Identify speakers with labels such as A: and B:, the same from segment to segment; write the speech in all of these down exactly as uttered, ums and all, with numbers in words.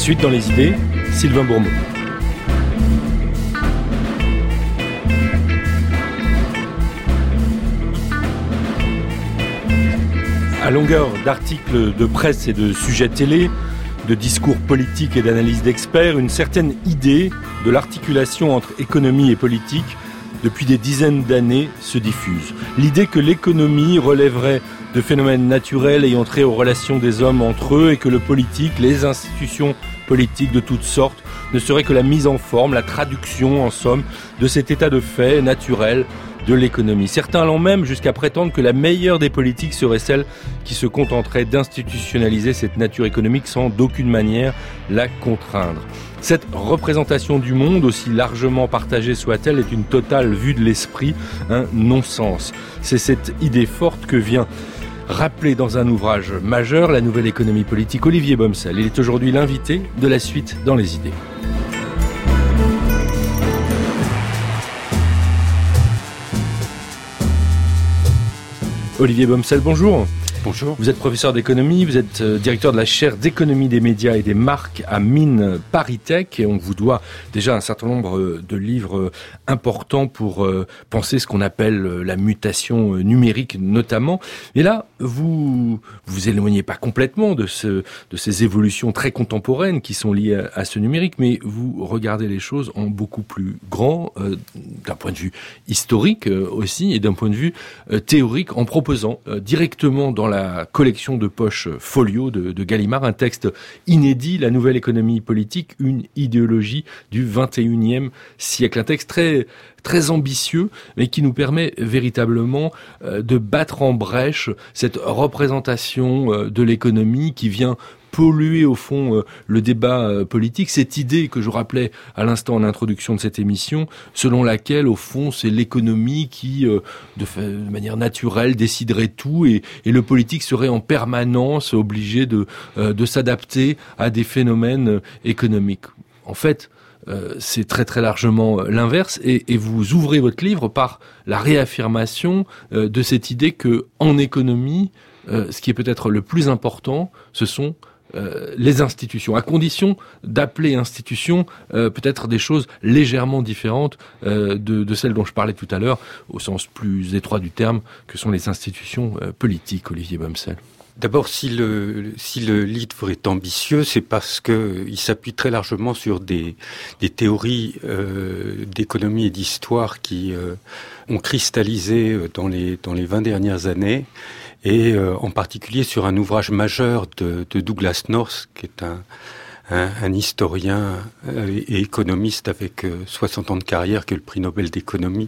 A: Suite dans les idées, Sylvain Bourmeau. À longueur d'articles de presse et de sujets télé, de discours politiques et d'analyses d'experts, une certaine idée de l'articulation entre économie et politique depuis des dizaines d'années se diffuse. L'idée que l'économie relèverait de phénomènes naturels ayant trait aux relations des hommes entre eux et que le politique, les institutions politiques de toutes sortes, ne serait que la mise en forme, la traduction en somme de cet état de fait naturel de l'économie. Certains allant même jusqu'à prétendre que la meilleure des politiques serait celle qui se contenterait d'institutionnaliser cette nature économique sans d'aucune manière la contraindre. Cette représentation du monde, aussi largement partagée soit-elle, est une totale vue de l'esprit, un non-sens. C'est cette idée forte que vient rappeler dans un ouvrage majeur la nouvelle économie politique Olivier Bomsel. Il est aujourd'hui l'invité de la suite dans les idées. Olivier Bomsel, bonjour.
B: Bonjour.
A: Vous êtes professeur d'économie, vous êtes directeur de la chaire d'économie des médias et des marques à Mines ParisTech et on vous doit déjà un certain nombre de livres importants pour penser ce qu'on appelle la mutation numérique notamment. Et là, vous vous éloignez pas complètement de, ce, de ces évolutions très contemporaines qui sont liées à, à ce numérique, mais vous regardez les choses en beaucoup plus grand, euh, d'un point de vue historique euh, aussi et d'un point de vue euh, théorique, en proposant euh, directement dans la collection de poche Folio de, de Gallimard, un texte inédit, La nouvelle économie politique, une idéologie du vingt et unième siècle. Un texte très, très ambitieux, mais qui nous permet véritablement euh, de battre en brèche cette représentation euh, de l'économie qui vient polluer au fond euh, le débat euh, politique, cette idée que je rappelais à l'instant en introduction de cette émission, selon laquelle au fond c'est l'économie qui euh, de, de manière naturelle déciderait tout et, et le politique serait en permanence obligé de, euh, de s'adapter à des phénomènes euh, économiques. En fait, Euh, c'est très très largement l'inverse et, et vous ouvrez votre livre par la réaffirmation euh, de cette idée que en économie, euh, ce qui est peut-être le plus important, ce sont euh, les institutions, à condition d'appeler institutions euh, peut-être des choses légèrement différentes euh, de, de celles dont je parlais tout à l'heure, au sens plus étroit du terme, que sont les institutions euh, politiques, Olivier Bomsel.
B: D'abord, si le, si le livre est ambitieux, c'est parce que il s'appuie très largement sur des, des théories euh, d'économie et d'histoire qui euh, ont cristallisé dans les, dans les vingt dernières années, et euh, en particulier sur un ouvrage majeur de, de Douglas North, qui est un, un, un historien et économiste avec soixante ans de carrière, qui est le prix Nobel d'économie,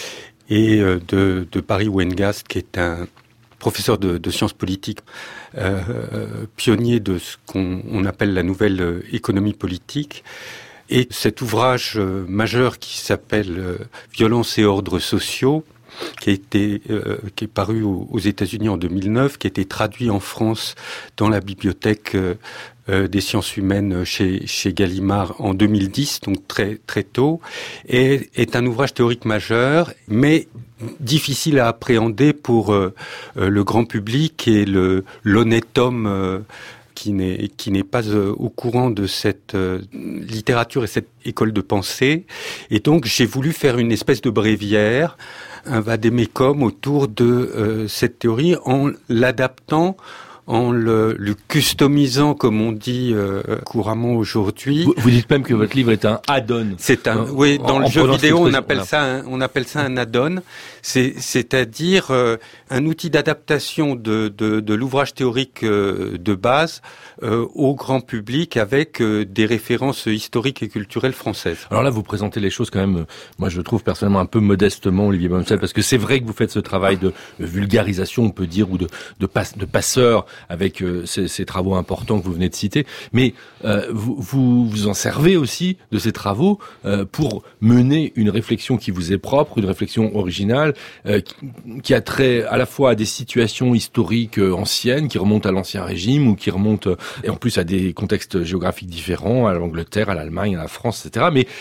B: et euh, de, de Barry Weingast, qui est un professeur de, de sciences politiques, euh, pionnier de ce qu'on on appelle la nouvelle euh, économie politique. Et cet ouvrage euh, majeur qui s'appelle euh, Violence et ordres sociaux, qui a été, euh, qui est paru aux, aux États-Unis en deux mille neuf, qui a été traduit en France dans la bibliothèque euh, euh, des sciences humaines chez, chez Gallimard en deux mille dix, donc très très tôt, et est un ouvrage théorique majeur, mais difficile à appréhender pour euh, euh, le grand public et le l'honnête homme euh, qui n'est qui n'est pas euh, au courant de cette euh, littérature et cette école de pensée. Et donc j'ai voulu faire une espèce de bréviaire, un vade-mecum autour de euh, cette théorie en l'adaptant, en le, le customisant, comme on dit euh, couramment aujourd'hui.
A: Vous, vous dites même que votre livre est un add-on.
B: C'est un,
A: euh,
B: oui, dans
A: en,
B: le
A: en
B: jeu vidéo, on appelle
A: voilà.
B: ça, un, on appelle ça un add-on. C'est, c'est-à-dire euh, un outil d'adaptation de, de, de l'ouvrage théorique euh, de base euh, au grand public avec euh, des références historiques et culturelles françaises.
A: Alors là, vous présentez les choses quand même, euh, moi je le trouve personnellement un peu modestement, Olivier Bomsel, parce que c'est vrai que vous faites ce travail de vulgarisation, on peut dire, ou de, de, passe, de passeur avec euh, ces, ces travaux importants que vous venez de citer, mais euh, vous, vous vous en servez aussi de ces travaux euh, pour mener une réflexion qui vous est propre, une réflexion originale, euh, qui, qui a trait à la fois à des situations historiques euh, anciennes, qui remontent à l'Ancien Régime, ou qui remontent, et en plus à des contextes géographiques différents, à l'Angleterre, à l'Allemagne, à la France, et cetera. Mais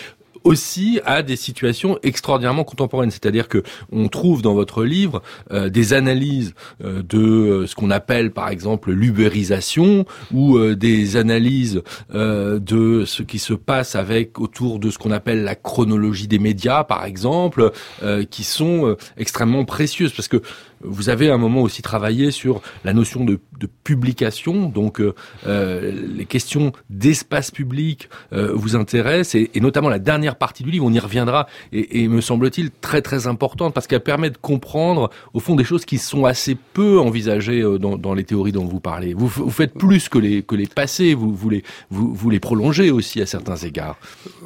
A: aussi à des situations extraordinairement contemporaines. C'est-à-dire que on trouve dans votre livre euh, des analyses euh, de euh, ce qu'on appelle par exemple l'ubérisation ou euh, des analyses euh, de ce qui se passe avec autour de ce qu'on appelle la chronologie des médias par exemple, euh, qui sont euh, extrêmement précieuses parce que vous avez à un moment aussi travaillé sur la notion de, de publication, donc euh, les questions d'espace public euh, vous intéressent, et, et notamment la dernière partie du livre, on y reviendra, et, et me semble-t-il très très importante, parce qu'elle permet de comprendre, au fond, des choses qui sont assez peu envisagées euh, dans, dans les théories dont vous parlez. Vous, vous faites plus que les, que les passés, vous, vous, les, vous, vous les prolongez aussi à certains égards.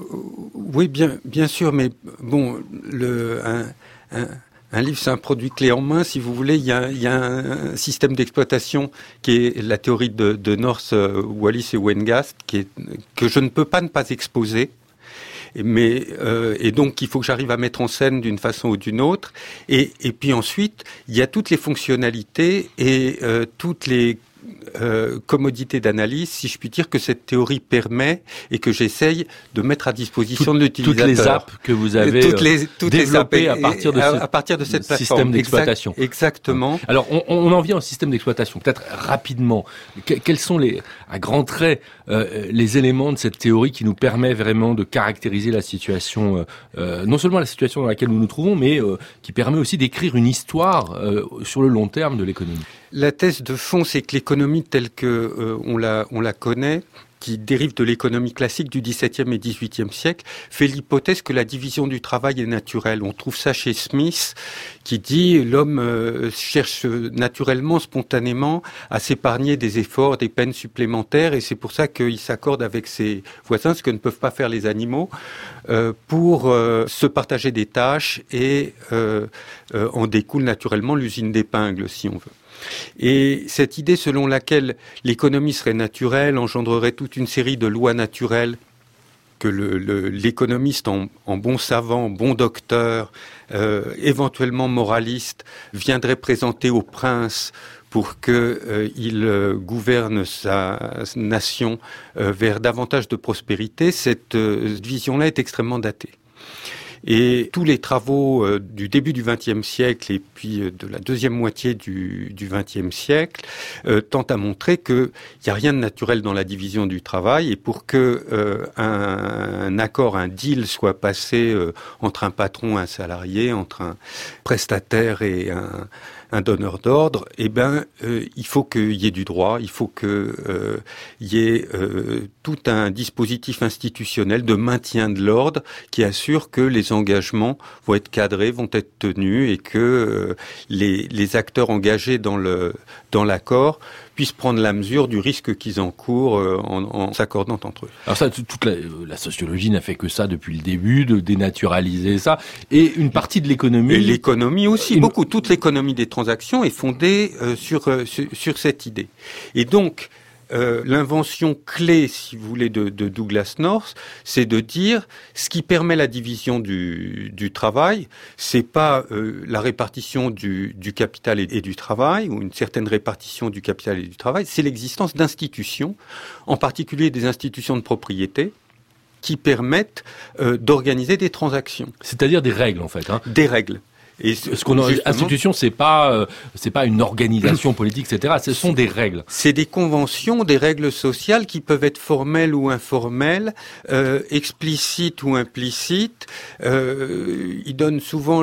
B: Oui, bien, bien sûr, mais bon, le... Un, un... Un livre, c'est un produit clé en main, si vous voulez. Il y a, il y a un système d'exploitation qui est la théorie de, de North, Wallis et Weingast, qui est, que je ne peux pas ne pas exposer. Mais euh, et donc il faut que j'arrive à mettre en scène d'une façon ou d'une autre. Et, et puis ensuite, il y a toutes les fonctionnalités et euh, toutes les Euh, commodité d'analyse, si je puis dire, que cette théorie permet et que j'essaye de mettre à disposition
A: Tout,
B: de l'utilisateur.
A: Toutes les apps que vous avez toutes les, toutes développées les apps et, à partir de,
B: à,
A: ce,
B: à partir de cette plateforme.
A: Système d'exploitation.
B: Exact, exactement.
A: Alors, on, on en vient au système d'exploitation. Peut-être rapidement. Que, quels sont les, à grands traits, euh, les éléments de cette théorie qui nous permet vraiment de caractériser la situation, euh, non seulement la situation dans laquelle nous nous trouvons, mais euh, qui permet aussi d'écrire une histoire euh, sur le long terme de l'économie?
B: La thèse de fond, c'est que l'économie telle que euh, on la on la connaît, qui dérive de l'économie classique du dix-septième et dix-huitième siècle, fait l'hypothèse que la division du travail est naturelle. On trouve ça chez Smith, qui dit l'homme euh, cherche naturellement, spontanément, à s'épargner des efforts, des peines supplémentaires, et c'est pour ça qu'il s'accorde avec ses voisins, ce que ne peuvent pas faire les animaux, euh, pour euh, se partager des tâches, et euh, euh, en découle naturellement l'usine d'épingles, si on veut. Et cette idée selon laquelle l'économie serait naturelle engendrerait toute une série de lois naturelles que le, le, l'économiste en, en bon savant, bon docteur, euh, éventuellement moraliste, viendrait présenter au prince pour qu'il euh, gouverne sa nation euh, vers davantage de prospérité, cette euh, vision-là est extrêmement datée. Et tous les travaux euh, du début du vingtième siècle et puis euh, de la deuxième moitié du, du vingtième siècle euh, tentent à montrer qu'il n'y a rien de naturel dans la division du travail, et pour que euh, un, un accord, un deal soit passé euh, entre un patron et un salarié, entre un prestataire et un un donneur d'ordre, eh ben, euh, il faut qu'il y ait du droit, il faut qu'il euh, y ait euh, tout un dispositif institutionnel de maintien de l'ordre qui assure que les engagements vont être cadrés, vont être tenus, et que euh, les, les acteurs engagés dans le dans l'accord puissent prendre la mesure du risque qu'ils encourent euh, en, en s'accordant entre eux.
A: Alors ça, toute la, la sociologie n'a fait que ça depuis le début, de dénaturaliser ça, et une partie de l'économie...
B: Et l'économie aussi, une... beaucoup. Toute l'économie des transactions est fondée euh, sur, euh, sur, sur cette idée. Et donc, Euh, l'invention clé, si vous voulez, de, de Douglas North, c'est de dire ce qui permet la division du, du travail, c'est pas euh, la répartition du, du capital et, et du travail, ou une certaine répartition du capital et du travail, c'est l'existence d'institutions, en particulier des institutions de propriété, qui permettent euh, d'organiser des transactions.
A: C'est-à-dire des règles, en fait. Hein.
B: Des règles.
A: Et ce qu'on a, institution, c'est pas, euh, c'est pas une organisation politique, et cetera. Ce sont des règles.
B: C'est des conventions, des règles sociales qui peuvent être formelles ou informelles, euh, explicites ou implicites. Euh, il donne souvent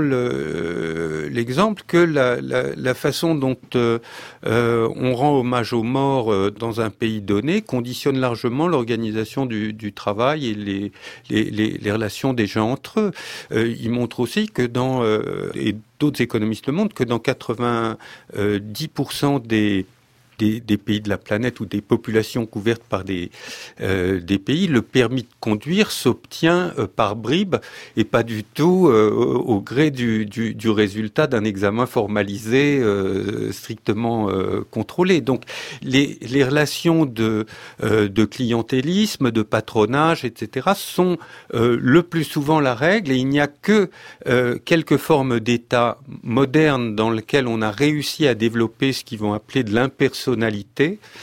B: le, l'exemple que la, la, la façon dont euh, on rend hommage aux morts euh, dans un pays donné conditionne largement l'organisation du, du travail et les, les, les, les relations des gens entre eux. Euh, il montre aussi que dans euh, et d'autres économistes le montrent, que dans quatre-vingt-dix pour cent des, des, des pays de la planète ou des populations couvertes par des, euh, des pays, le permis de conduire s'obtient euh, par bribes et pas du tout euh, au, au gré du, du, du résultat d'un examen formalisé, euh, strictement euh, contrôlé. Donc les, les relations de, euh, de clientélisme, de patronage, et cetera sont euh, le plus souvent la règle, et il n'y a que euh, quelques formes d'État modernes dans lesquelles on a réussi à développer ce qu'ils vont appeler de l'impersonnalité,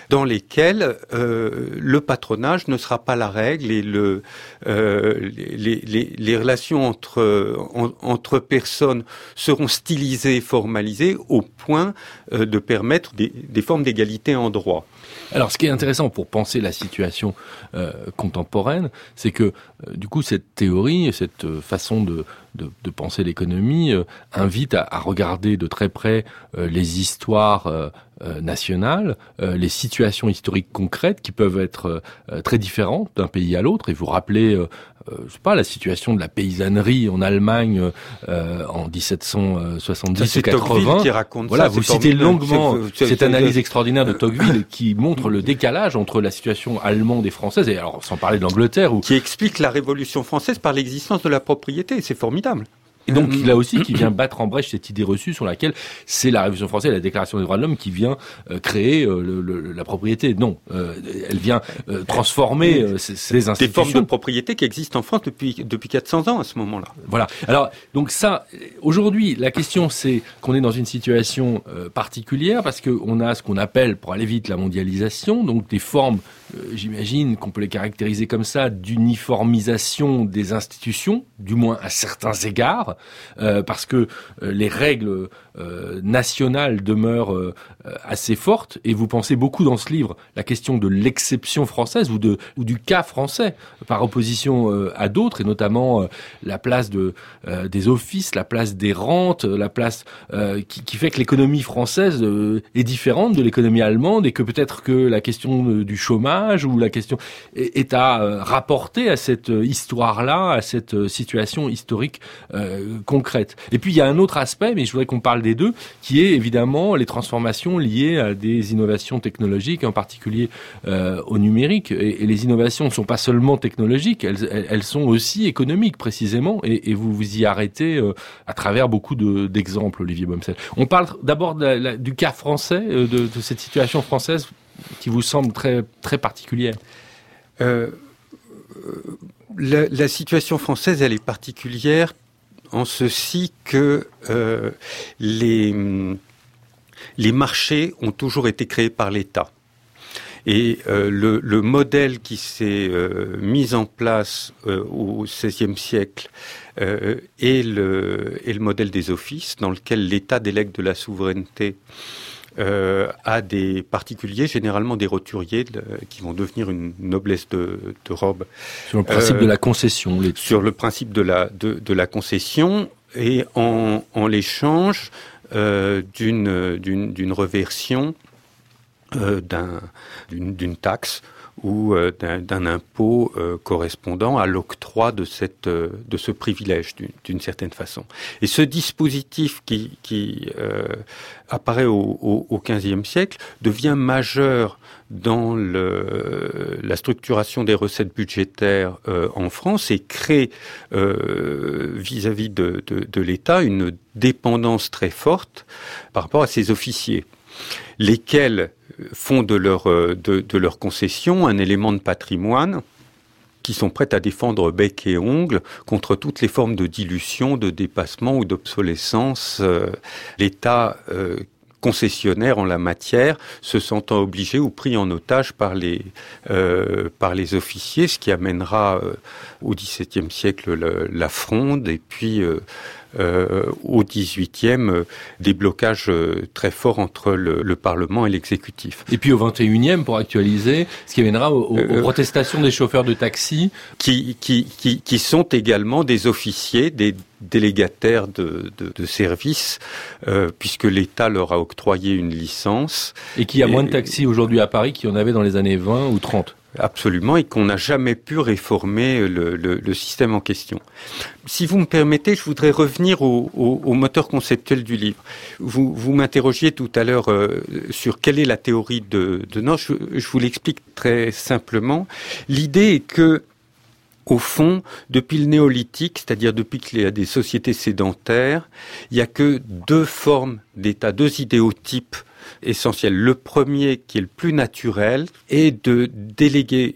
B: dans lesquels euh, le patronage ne sera pas la règle et le, euh, les, les, les relations entre, en, entre personnes seront stylisées, formalisées au point euh, de permettre des, des formes d'égalité en droit.
A: Alors, ce qui est intéressant pour penser la situation euh, contemporaine, c'est que, euh, du coup, cette théorie, cette euh, façon de, de, de penser l'économie euh, invite à, à regarder de très près euh, les histoires euh, euh, nationales, euh, les situations historiques concrètes qui peuvent être euh, très différentes d'un pays à l'autre. Et vous rappelez, euh, euh, je sais pas, la situation de la paysannerie en Allemagne euh, en dix-sept cent soixante-dix ou quatre-vingts.
B: Qui raconte
A: voilà,
B: ça,
A: vous citez longuement
B: c'est, c'est,
A: cette
B: c'est,
A: analyse
B: c'est,
A: extraordinaire de Tocqueville qui montre le décalage entre la situation allemande et française, et alors sans parler de l'Angleterre, où...
B: qui explique la Révolution française par l'existence de la propriété. C'est formidable.
A: Et donc là aussi, qui vient battre en brèche cette idée reçue sur laquelle c'est la Révolution française, la Déclaration des droits de l'homme qui vient euh, créer euh, le, le, la propriété. Non, euh, elle vient euh, transformer euh, ces, ces institutions.
B: Des formes de propriété qui existent en France depuis depuis quatre cents ans à ce moment-là.
A: Voilà. Alors donc ça, aujourd'hui, la question c'est qu'on est dans une situation euh, particulière parce que on a ce qu'on appelle, pour aller vite, la mondialisation, donc des formes, euh, j'imagine qu'on peut les caractériser comme ça, d'uniformisation des institutions, du moins à certains égards. Euh, parce que euh, les règles euh, nationales demeurent euh, assez fortes, et vous pensez beaucoup dans ce livre la question de l'exception française ou, de, ou du cas français par opposition euh, à d'autres, et notamment euh, la place de, euh, des offices, la place des rentes, la place euh, qui, qui fait que l'économie française euh, est différente de l'économie allemande, et que peut-être que la question euh, du chômage ou la question est, est à euh, rapporter à cette euh, histoire-là, à cette euh, situation historique euh, concrète. Et puis il y a un autre aspect, mais je voudrais qu'on parle des deux, qui est évidemment les transformations liées à des innovations technologiques, en particulier euh, au numérique. Et, et les innovations ne sont pas seulement technologiques, elles, elles sont aussi économiques précisément, et, et vous vous y arrêtez euh, à travers beaucoup de, d'exemples, Olivier Bomsel. On parle d'abord de la, du cas français, euh, de, de cette situation française qui vous semble très, très particulière.
B: Euh, la, la situation française, elle est particulière en ceci que euh, les, les marchés ont toujours été créés par l'État. Et euh, le, le modèle qui s'est euh, mis en place euh, au seizième siècle euh, est, le, est le modèle des offices, dans lequel l'État délègue de la souveraineté Euh, à des particuliers, généralement des roturiers, de, qui vont devenir une noblesse de, de robe.
A: Sur le principe euh, de la concession. Les...
B: Sur le principe de la, de, de la concession, et en, en l'échange euh, d'une, d'une, d'une reversion euh, d'un, d'une, d'une taxe ou euh, d'un, d'un impôt euh, correspondant à l'octroi de cette euh, de ce privilège d'une, d'une certaine façon. Et ce dispositif qui, qui euh, apparaît au, au, au quinzième siècle devient majeur dans le, la structuration des recettes budgétaires euh, en France, et crée euh, vis-à-vis de, de, de l'État une dépendance très forte par rapport à ses officiers, lesquels font de leur, de, de leur concession un élément de patrimoine, qui sont prêts à défendre bec et ongle contre toutes les formes de dilution, de dépassement ou d'obsolescence. Euh, L'État euh, concessionnaire en la matière, se sentant obligé ou pris en otage par les, euh, par les officiers, ce qui amènera euh, au dix-septième siècle le, la fronde, et puis euh, Euh, au dix-huitième, euh, des blocages euh, très forts entre le, le Parlement et l'exécutif.
A: Et puis au vingt et unième, pour actualiser, ce qui amènera aux, aux euh, protestations des chauffeurs de taxi.
B: Qui, qui, qui, qui sont également des officiers, des délégataires de, de, de services, euh, puisque l'État leur a octroyé une licence.
A: Et qu'il y a et, moins de taxis aujourd'hui à Paris qu'il y en avait dans les années vingt ou trente.
B: Absolument, et qu'on n'a jamais pu réformer le, le, le système en question. Si vous me permettez, je voudrais revenir au, au, au moteur conceptuel du livre. Vous, vous m'interrogiez tout à l'heure euh, sur quelle est la théorie de, de North. Je, je vous l'explique très simplement. L'idée est que, au fond, depuis le néolithique, c'est-à-dire depuis qu'il y a des sociétés sédentaires, il n'y a que deux formes d'État, deux idéotypes essentiel. Le premier, qui est le plus naturel, est de déléguer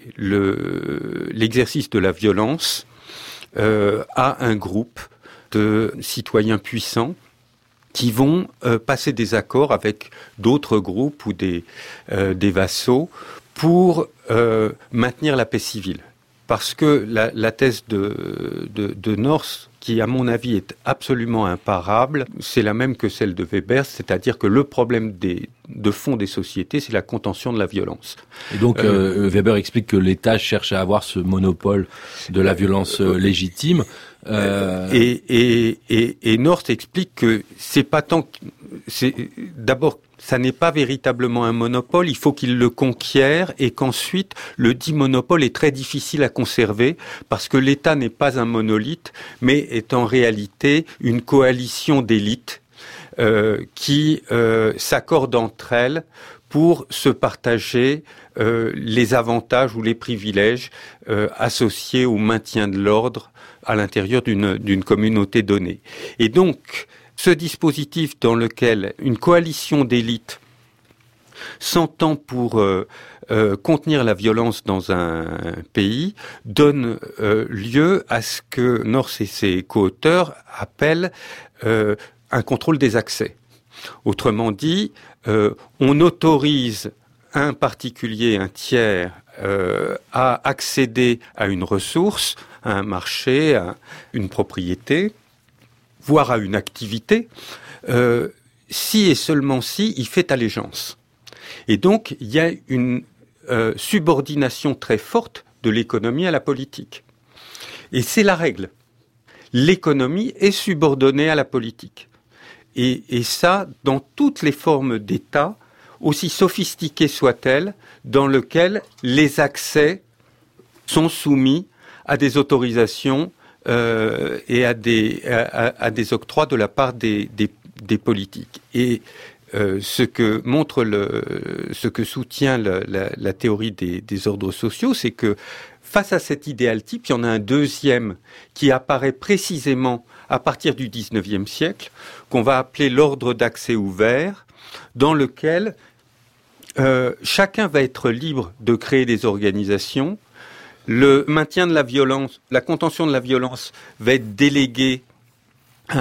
B: le, l'exercice de la violence euh, à un groupe de citoyens puissants qui vont euh, passer des accords avec d'autres groupes ou des, euh, des vassaux pour euh, maintenir la paix civile. Parce que la, la thèse de, de, de North, qui à mon avis est absolument imparable, c'est la même que celle de Weber, c'est-à-dire que le problème des, de fond des sociétés, c'est la contention de la violence.
A: Et donc euh, euh, Weber explique que l'État cherche à avoir ce monopole de la violence euh, légitime. Euh...
B: Et, et, et, et North explique que c'est pas tant, que, c'est d'abord ça n'est pas véritablement un monopole, il faut qu'il le conquiert et qu'ensuite le dit monopole est très difficile à conserver parce que l'État n'est pas un monolithe, mais est en réalité une coalition d'élites euh, qui euh, s'accordent entre elles pour se partager euh, les avantages ou les privilèges euh, associés au maintien de l'ordre à l'intérieur d'une, d'une communauté donnée. Et donc, ce dispositif dans lequel une coalition d'élites s'entend pour euh, euh, contenir la violence dans un pays donne euh, lieu à ce que North et ses co-auteurs appellent euh, un contrôle des accès. Autrement dit, euh, on autorise un particulier, un tiers, euh, à accéder à une ressource, à un marché, à une propriété, voire à une activité, euh, si et seulement si il fait allégeance. Et donc, il y a une euh, subordination très forte de l'économie à la politique. Et c'est la règle. L'économie est subordonnée à la politique. Et, et ça, dans toutes les formes d'État, aussi sophistiquées soient-elles, dans lesquelles les accès sont soumis à des autorisations Euh, et à des, à, à des octrois de la part des, des, des politiques. Et euh, ce que montre le, ce que soutient le, la, la théorie des, des ordres sociaux, c'est que face à cet idéal type, il y en a un deuxième qui apparaît précisément à partir du dix-neuvième siècle, qu'on va appeler l'ordre d'accès ouvert, dans lequel euh, chacun va être libre de créer des organisations. Le maintien de la violence, la contention de la violence va être délégué à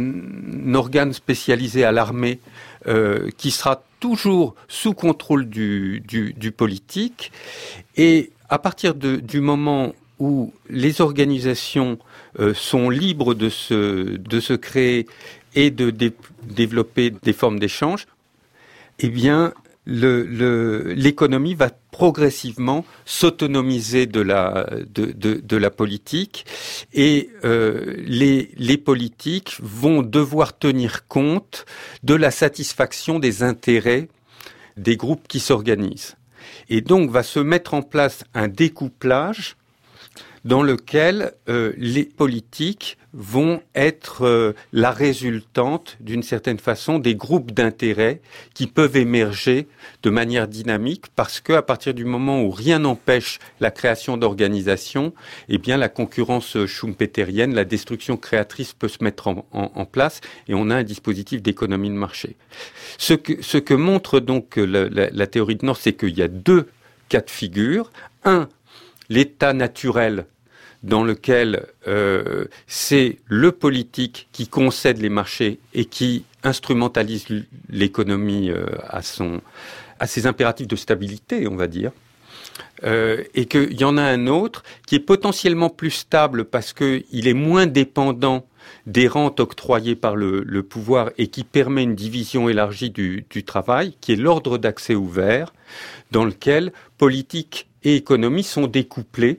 B: un organe spécialisé à l'armée euh, qui sera toujours sous contrôle du, du, du politique. Et à partir de, du moment où les organisations euh, sont libres de se, de se créer et de dé, développer des formes d'échange, eh bien, Le, le, l'économie va progressivement s'autonomiser de la, de, de, de la politique et euh, les, les politiques vont devoir tenir compte de la satisfaction des intérêts des groupes qui s'organisent. Et donc va se mettre en place un découplage dans lequel euh, les politiques vont être euh, la résultante, d'une certaine façon, des groupes d'intérêt qui peuvent émerger de manière dynamique, parce que à partir du moment où rien n'empêche la création d'organisations, eh bien la concurrence schumpeterienne, la destruction créatrice peut se mettre en, en, en place, et on a un dispositif d'économie de marché. Ce que, ce que montre donc la, la, la théorie de North, c'est qu'il y a deux cas de figure. Un, l'état naturel, dans lequel euh, c'est le politique qui concède les marchés et qui instrumentalise l'économie euh, à son, à ses impératifs de stabilité, on va dire, euh, et qu'il y en a un autre qui est potentiellement plus stable parce qu'il est moins dépendant des rentes octroyées par le, le pouvoir et qui permet une division élargie du, du travail, qui est l'ordre d'accès ouvert, dans lequel politique et économie sont découplés.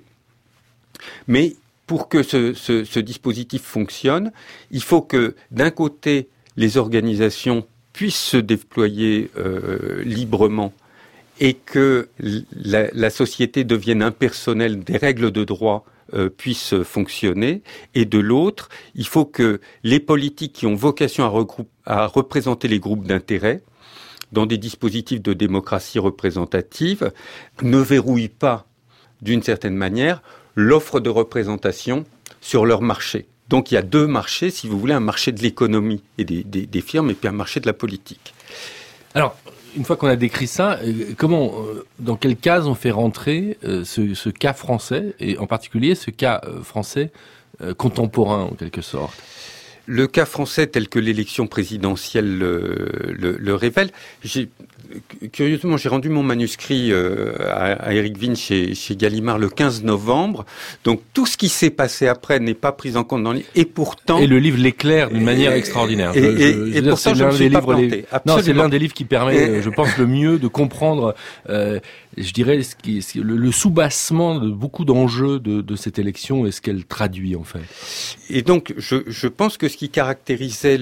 B: Mais pour que ce, ce, ce dispositif fonctionne, il faut que, d'un côté, les organisations puissent se déployer euh, librement et que la, la société devienne impersonnelle, des règles de droit euh, puissent fonctionner. Et de l'autre, il faut que les politiques qui ont vocation à, regroupe, à représenter les groupes d'intérêt dans des dispositifs de démocratie représentative ne verrouillent pas, d'une certaine manière, l'offre de représentation sur leur marché. Donc il y a deux marchés, si vous voulez, un marché de l'économie et des, des, des firmes, et puis un marché de la politique.
A: Alors, une fois qu'on a décrit ça, comment, dans quelle case on fait rentrer ce, ce cas français, et en particulier ce cas français contemporain, en quelque sorte ?
B: Le cas français tel que l'élection présidentielle le, le, le révèle, j'ai, curieusement, j'ai rendu mon manuscrit euh, à, à Éric Vigne chez, chez Gallimard le quinze novembre. Donc tout ce qui s'est passé après n'est pas pris en compte dans le livre. Et pourtant...
A: Et le livre l'éclaire d'une manière
B: et,
A: extraordinaire.
B: Et,
A: je,
B: et,
A: je,
B: et,
A: je
B: et
A: dire,
B: pourtant, je ne me suis pas planté. Les...
A: Non, c'est l'un des livres qui permet,
B: et...
A: je pense, le mieux de comprendre, euh, je dirais, ce qui, ce, le, le soubassement de beaucoup d'enjeux de, de cette élection et ce qu'elle traduit, en fait.
B: Et donc, je, je pense que ce qui caractérisait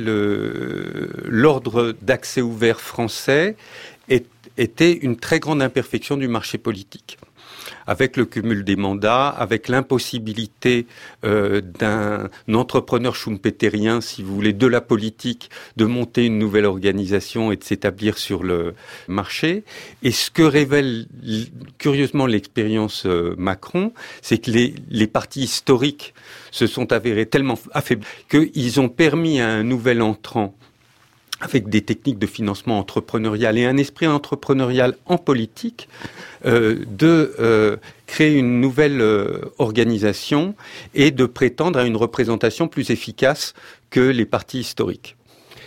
B: le, l'ordre d'accès ouvert français est, était une très grande imperfection du marché politique. Avec le cumul des mandats, avec l'impossibilité euh, d'un entrepreneur schumpeterien, si vous voulez, de la politique, de monter une nouvelle organisation et de s'établir sur le marché. Et ce que révèle curieusement l'expérience euh, Macron, c'est que les, les partis historiques se sont avérés tellement affaiblis qu'ils ont permis à un nouvel entrant, avec des techniques de financement entrepreneurial et un esprit entrepreneurial en politique, euh, de euh, créer une nouvelle euh, organisation et de prétendre à une représentation plus efficace que les partis historiques.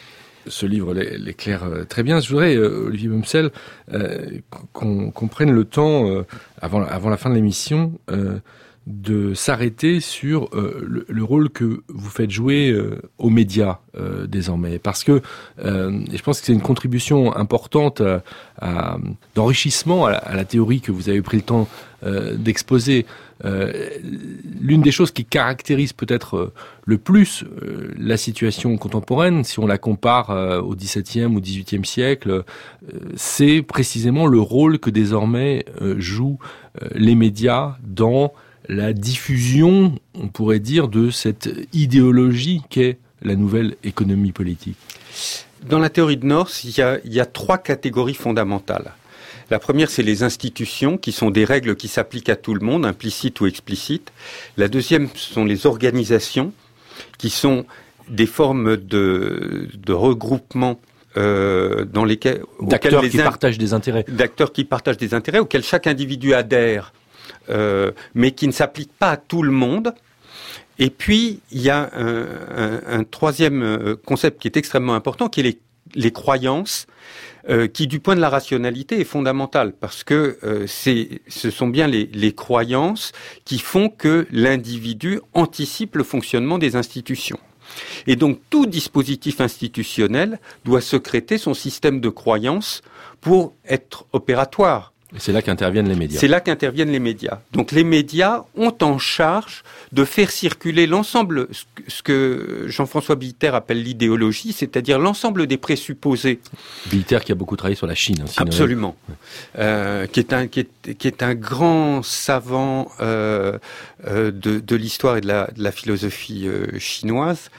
A: Ce livre l'éclaire très bien. Je voudrais, euh, Olivier Boumsel, euh, qu'on, qu'on prenne le temps, euh, avant, avant la fin de l'émission, euh, de s'arrêter sur euh, le, le rôle que vous faites jouer euh, aux médias euh, désormais, parce que euh, et je pense que c'est une contribution importante à, à, d'enrichissement à la, à la théorie que vous avez pris le temps euh, d'exposer. Euh, l'une des choses qui caractérise peut-être euh, le plus euh, la situation contemporaine, si on la compare euh, au dix-septième ou dix-huitième siècle, euh, c'est précisément le rôle que désormais euh, jouent euh, les médias dans la diffusion, on pourrait dire, de cette idéologie qu'est la nouvelle économie politique.
B: Dans la théorie de North, il y a, il y a trois catégories fondamentales. La première, c'est les institutions, qui sont des règles qui s'appliquent à tout le monde, implicites ou explicites. La deuxième, ce sont les organisations, qui sont des formes de, de regroupement euh, dans lesquels...
A: D'acteurs
B: les
A: qui in... partagent des intérêts.
B: D'acteurs qui partagent des intérêts, auxquels chaque individu adhère, Euh, mais qui ne s'applique pas à tout le monde. Et puis, il y a un, un, un troisième concept qui est extrêmement important, qui est les, les croyances, euh, qui, du point de la rationalité, est fondamental, parce que euh, c'est, ce sont bien les, les croyances qui font que l'individu anticipe le fonctionnement des institutions. Et donc, tout dispositif institutionnel doit secréter son système de croyances pour être opératoire.
A: Et c'est là qu'interviennent les médias.
B: C'est là qu'interviennent les médias. Donc les médias ont en charge de faire circuler l'ensemble, ce que Jean-François Billetter appelle l'idéologie, c'est-à-dire l'ensemble des présupposés.
A: Billetter qui a beaucoup travaillé sur la Chine. Hein,
B: Absolument. Euh, qui est un qui est, qui est un grand savant euh, euh, de, de l'histoire et de la, de la philosophie euh, chinoise.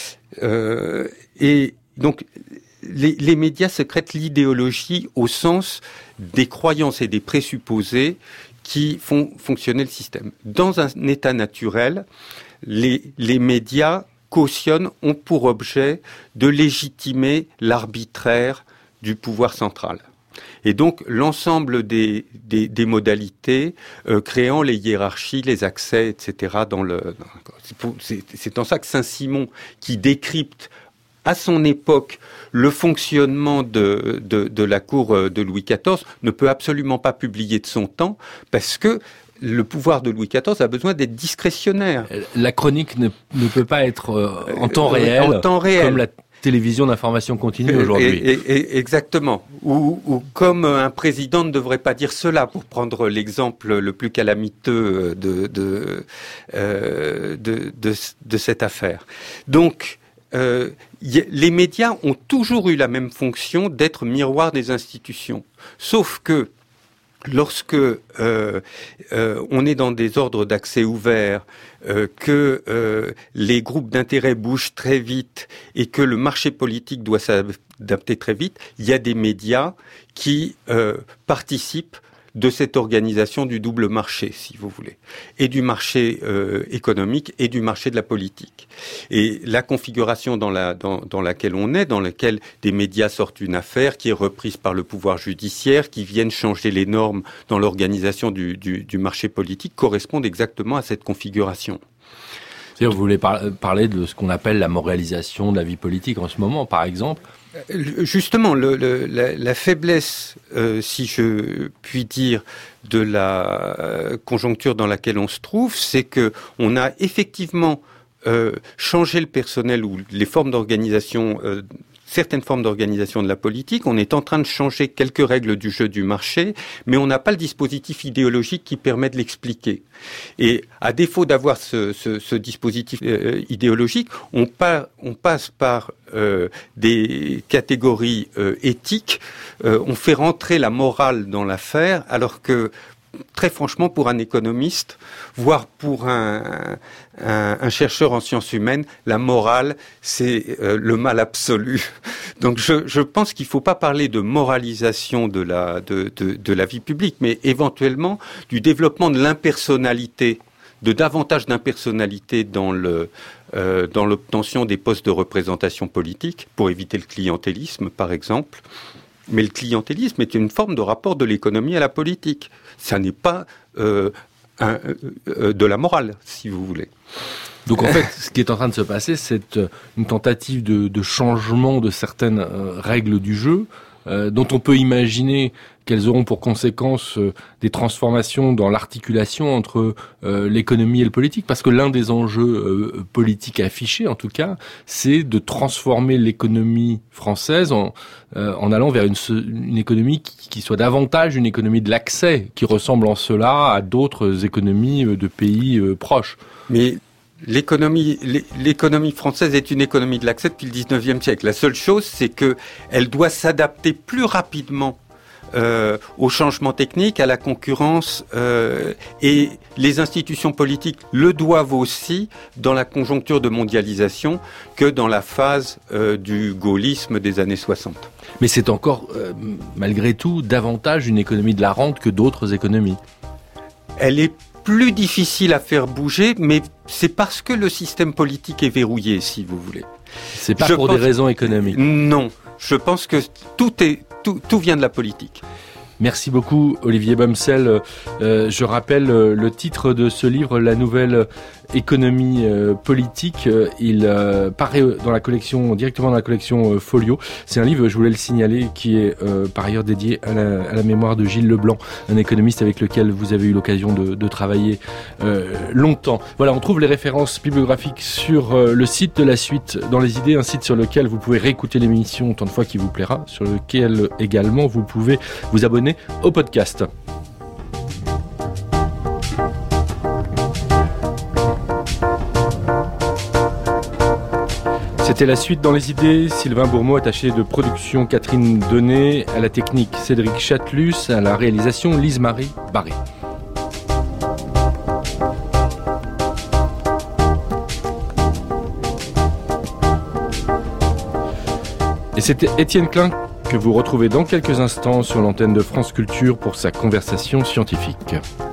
B: Euh, et donc Les, les médias sécrètent l'idéologie au sens des croyances et des présupposés qui font fonctionner le système. Dans un état naturel, les, les médias cautionnent, ont pour objet de légitimer l'arbitraire du pouvoir central. Et donc, l'ensemble des, des, des modalités, euh, créant les hiérarchies, les accès, et cetera, dans le, dans, c'est, pour, c'est, c'est en ça que Saint-Simon, qui décrypte à son époque, le fonctionnement de, de, de la cour de Louis quatorze ne peut absolument pas publier de son temps parce que le pouvoir de Louis quatorze a besoin d'être discrétionnaire.
A: La chronique ne, ne peut pas être euh, en temps réel,
B: en temps réel,
A: comme la télévision d'information continue aujourd'hui.
B: Et, et, et, exactement. Ou, ou comme un président ne devrait pas dire cela, pour prendre l'exemple le plus calamiteux de, de, euh, de, de, de cette affaire. Donc, Euh, y, les médias ont toujours eu la même fonction d'être miroir des institutions. Sauf que lorsque euh, euh, on est dans des ordres d'accès ouverts, euh, que euh, les groupes d'intérêt bougent très vite et que le marché politique doit s'adapter très vite, il y a des médias qui euh, participent de cette organisation du double marché, si vous voulez, et du marché euh, économique et du marché de la politique. Et la configuration dans, la, dans, dans laquelle on est, dans laquelle des médias sortent une affaire qui est reprise par le pouvoir judiciaire, qui viennent changer les normes dans l'organisation du, du, du marché politique, correspondent exactement à cette configuration.
A: Vous voulez par- parler de ce qu'on appelle la moralisation de la vie politique en ce moment, par exemple ?
B: Justement, le, le, la, la faiblesse, euh, si je puis dire, de la euh, conjoncture dans laquelle on se trouve, c'est que on a effectivement euh, changé le personnel ou les formes d'organisation, euh, certaines formes d'organisation de la politique. On est en train de changer quelques règles du jeu du marché, mais on n'a pas le dispositif idéologique qui permet de l'expliquer. Et à défaut d'avoir ce, ce, ce dispositif euh, idéologique, on, pa- on passe par euh, des catégories euh, éthiques, euh, on fait rentrer la morale dans l'affaire, alors que, très franchement, pour un économiste, voire pour un, un, un chercheur en sciences humaines, la morale, c'est euh, le mal absolu. Donc je, je pense qu'il ne faut pas parler de moralisation de la, de, de, de la vie publique, mais éventuellement du développement de l'impersonnalité, de davantage d'impersonnalité dans le, euh, dans l'obtention des postes de représentation politique, pour éviter le clientélisme, par exemple. Mais le clientélisme est une forme de rapport de l'économie à la politique. Ça n'est pas euh, un, euh, de la morale, si vous voulez.
A: Donc en fait, ce qui est en train de se passer, c'est une tentative de, de changement de certaines euh, règles du jeu, euh, dont on peut imaginer qu'elles auront pour conséquence euh, des transformations dans l'articulation entre euh, l'économie et le politique, parce que l'un des enjeux euh, politiques affichés, en tout cas, c'est de transformer l'économie française en, euh, en allant vers une, une économie qui, qui soit davantage une économie de l'accès, qui ressemble en cela à d'autres économies de pays euh, proches.
B: Mais L'économie, l'économie française est une économie de l'accès depuis le dix-neuvième siècle. La seule chose, c'est que elle doit s'adapter plus rapidement euh, aux changements techniques, à la concurrence, euh, et les institutions politiques le doivent aussi dans la conjoncture de mondialisation que dans la phase euh, du gaullisme des années soixante.
A: Mais c'est encore, euh, malgré tout, davantage une économie de la rente que d'autres économies.
B: Elle est plus difficile à faire bouger, mais c'est parce que le système politique est verrouillé, si vous voulez.
A: C'est pas
B: je
A: pour
B: pense...
A: des raisons économiques.
B: Non, je pense que tout est tout, tout vient de la politique.
A: Merci beaucoup, Olivier Bomsel. Euh, je rappelle euh, le titre de ce livre, La nouvelle économie euh, politique. Il euh, paraît dans la collection, directement dans la collection euh, Folio. C'est un livre, je voulais le signaler, qui est euh, par ailleurs dédié à la, à la mémoire de Gilles Leblanc, un économiste avec lequel vous avez eu l'occasion de, de travailler euh, longtemps. Voilà, on trouve les références bibliographiques sur euh, le site de La Suite dans les idées, un site sur lequel vous pouvez réécouter l'émission autant de fois qu'il vous plaira, sur lequel également vous pouvez vous abonner au podcast. C'était La Suite dans les idées. Sylvain Bourmeau, attaché de production Catherine Donnet, à la technique Cédric Chatelus, à la réalisation Lise-Marie Barré. Et c'était Étienne Klein que vous retrouvez dans quelques instants sur l'antenne de France Culture pour sa conversation scientifique.